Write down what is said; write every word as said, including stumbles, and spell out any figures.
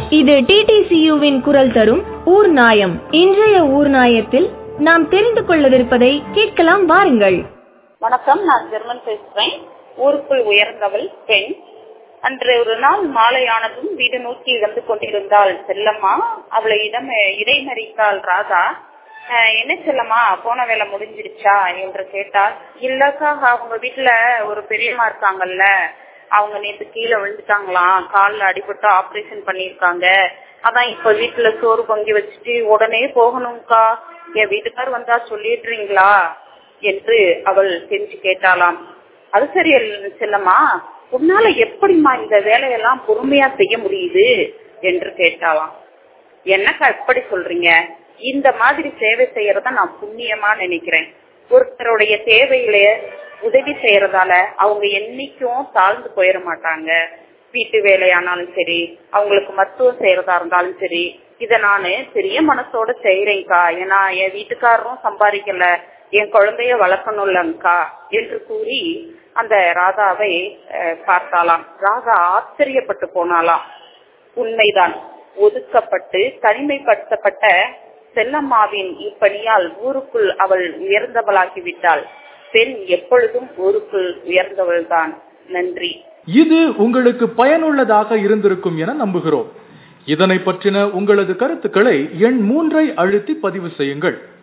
இது D D C யுவின் குரல் தரும் ஊர் நாயம். இன்றைய ஊர் நாயத்தில் நாம் தெரிந்து கொள்ளவிருப்பதை கேட்கலாம், வாருங்கள். வணக்கம், நான் ஜெர்மன் பேசுறேன். ஊருக்குள் உயர்ந்தவள் பெண். அன்று ஒரு நாள் மாலையானதும் வீடு நோக்கி வந்து கொண்டிருந்தாள் செல்லம்மா. அவளை இடம் இடைமறித்தாள் ராதா. என்ன செல்லம்மா, போன வேலை முடிஞ்சிருச்சா என்று கேட்டாள். இல்லக்கா, அவங்க வீட்டுல ஒரு பெரியம்மா இருக்காங்கல்ல, அவங்க நேற்று கீழே விழுந்துட்டாங்களாம், காலில் அடிபட்டு ஆபரேஷன் பண்ணிருக்காங்க. அதான் இப்ப வீட்டுல சோறு பொங்கி வச்சுட்டு உடனே போகணும்க்கா, என் வீட்டுக்கார் வந்தா சொல்லிடுறீங்களா என்று அவள் செஞ்சு கேட்டாளாம். அது சரி செல்லம்மா, உன்னால எப்படிமா இந்த வேலையெல்லாம் பொறுமையா செய்ய முடியுது என்று கேட்டாலாம். என்னக்கா எப்படி சொல்றீங்க? இந்த மாதிரி சேவை செய்யறத நான் புண்ணியமா நினைக்கிறேன். ஒருத்தருடைய தேவையில உதவி செய்யறதால அவங்க என்னைக்கும் தாழ்ந்து போயிட மாட்டாங்க. வீட்டு வேலையானாலும் சரி, அவங்களுக்கு மருத்துவம் செய்யறதா இருந்தாலும் சரி, இத நானு பெரிய மனசோட செய்யறேன்க்கா. ஏன்னா என் வீட்டுக்காரரும் சம்பாதிக்கல, என் குழந்தைய வளர்க்கணும்லங்கா என்று கூறி அந்த ராதாவை பார்த்தாலாம். ராதா ஆச்சரியப்பட்டு போனாலாம். உண்மைதான், ஒதுக்கப்பட்டு தனிமைப்படுத்தப்பட்ட செல்லம்மாவின் இப்பணியால் ஊருக்குள் அவள் உயர்ந்தவளாகிவிட்டாள். பெண் எப்பொழுதும் ஊருக்குள் உயர்ந்தவள்தான். நன்றி. இது உங்களுக்கு பயனுள்ளதாக இருந்திருக்கும் என நம்புகிறோம். இதனை பற்றின உங்களது கருத்துக்களை எண் மூன்றை அழுத்தி பதிவு செய்யுங்கள்.